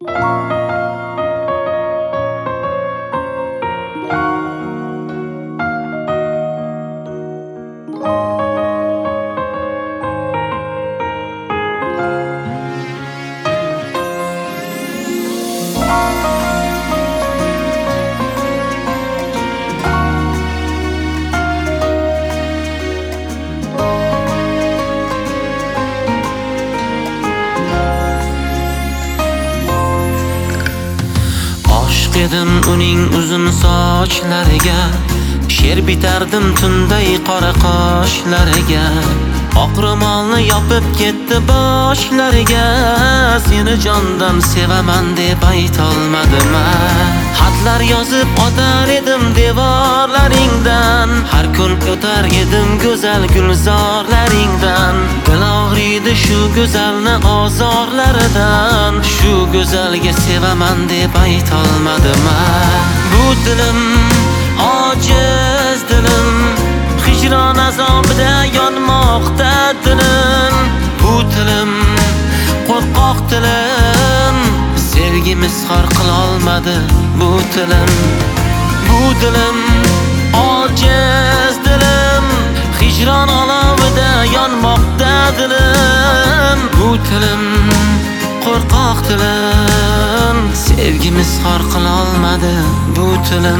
Edim uning uzun sochlariga, she'r bitardim tunday qora qoshlariga. Oq ro'molni yopib ketdi boshlariga. Seni jondan sevaman deb aytolmadim. Xatlar yozib otar edim devorlaringdan, har kun o'tar edim go'zal gulzorlaringdan. Dil og'riydi shu go'zalni ozorlaridan, shu go'zalga sevaman deb aytolmadim. Bu dilim ojiz dilim, hijron azobida yonmoqda dilim. Bu dilim qo'rqoq dilim, sevgimiz xor qilolmadi bu dilim. Bu dilim ojiz dilim, hijron olovida yonmoqda dilim. Bu dilim qo'rqoq dilim, sevgimiz xor qilolmadi bu dilim.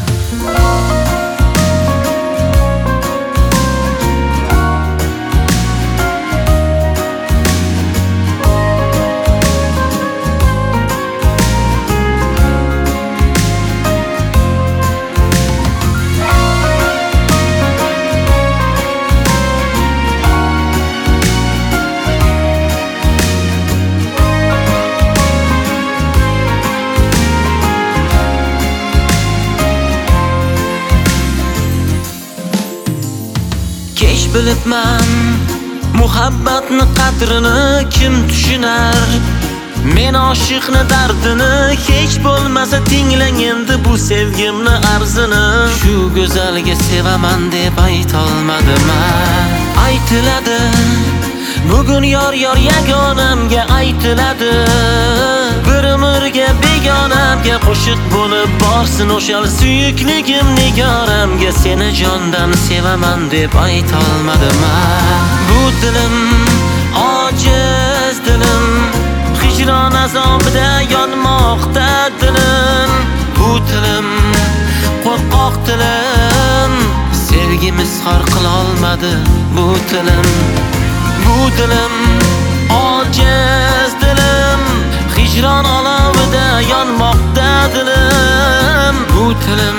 Kech bilibman muhabbatni qadrini kim tushunar. Men oshiqni dardini hech bo'lmasa tinglang endi bu sevgimni arzini. Shu go'zalga sevaman deb aytolmadim. Aytiladi bugun yor yagonamga aytiladi. Bir umrga begonamga qo'shiq bo'lib borsin o'shal suyukligim nigoramga. Seni jondan sevaman deb aytolmadim. Bu dilim ojiz dilim, hijron azobida yonmoqda dilim. Bu dilim qo'rqoq dilim, sevgimiz xor qilolmadi bu dilim. Bu dilim ojiz dilim, hijron olovida yonmoqda dilim. Bu dilim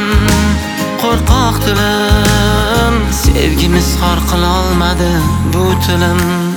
qo'rqoq dilim, sevgimiz xor qilolmadi bu dilim.